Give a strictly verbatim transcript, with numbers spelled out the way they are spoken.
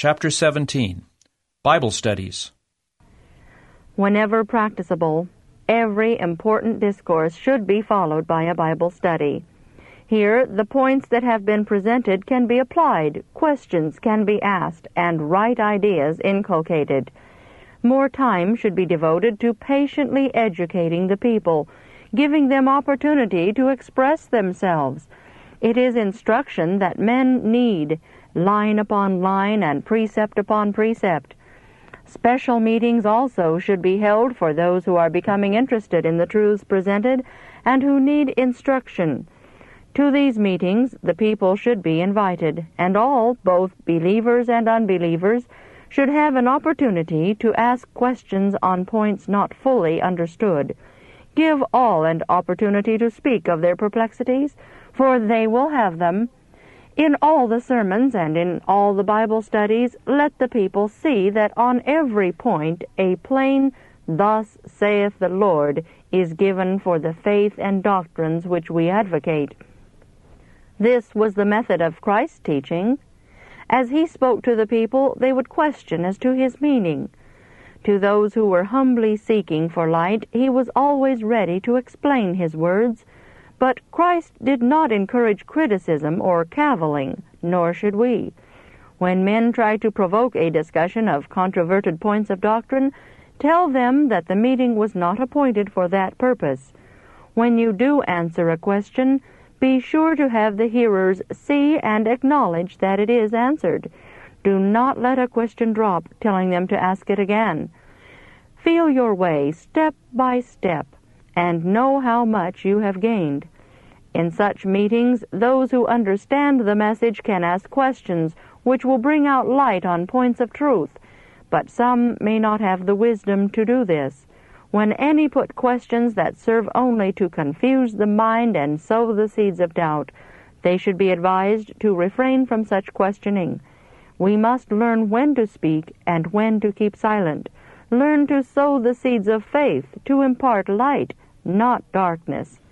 Chapter seventeen, Bible Studies. Whenever practicable, every important discourse should be followed by a Bible study. Here, the points that have been presented can be applied, questions can be asked, and right ideas inculcated. More time should be devoted to patiently educating the people, giving them opportunity to express themselves. It is instruction that men need, line upon line and precept upon precept. Special meetings also should be held for those who are becoming interested in the truths presented and who need instruction. To these meetings the people should be invited, and all, both believers and unbelievers, should have an opportunity to ask questions on points not fully understood. Give all an opportunity to speak of their perplexities, for they will have them. In all the sermons and in all the Bible studies, let the people see that on every point a plain, "Thus saith the Lord," is given for the faith and doctrines which we advocate. This was the method of Christ's teaching. As he spoke to the people, they would question as to his meaning. To those who were humbly seeking for light, he was always ready to explain his words. But Christ did not encourage criticism or cavilling, nor should we. When men try to provoke a discussion of controverted points of doctrine, tell them that the meeting was not appointed for that purpose. When you do answer a question, be sure to have the hearers see and acknowledge that it is answered. Do not let a question drop, telling them to ask it again. Feel your way step by step, and know how much you have gained. In such meetings, those who understand the message can ask questions which will bring out light on points of truth, but some may not have the wisdom to do this. When any put questions that serve only to confuse the mind and sow the seeds of doubt, they should be advised to refrain from such questioning. We must learn when to speak and when to keep silent. Learn to sow the seeds of faith, to impart light, not darkness.